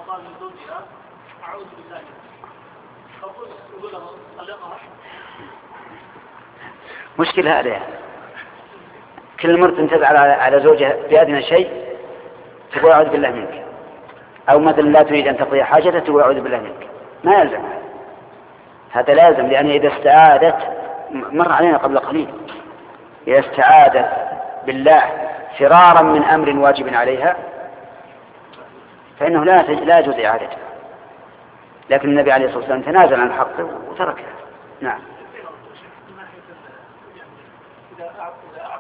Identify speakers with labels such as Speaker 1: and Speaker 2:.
Speaker 1: قال من زوجها أعوذ بالله فقلت يقول له طلقها.
Speaker 2: مشكلة هذا كل مرة تنتبه على زوجها بأدنى شيء تقول أعوذ بالله منك، أو مثلا لا تريد أن تقضي حاجتها تقول أعوذ بالله منك، ما يلزم هذا لازم، لأن إذا استعادت مر علينا قبل قليل إذا استعادت بالله فرارا من أمر واجب عليها فإنه لا يجوز إعادته، لكن النبي عليه الصلاة والسلام تنازل عن حقه وتركه. نعم.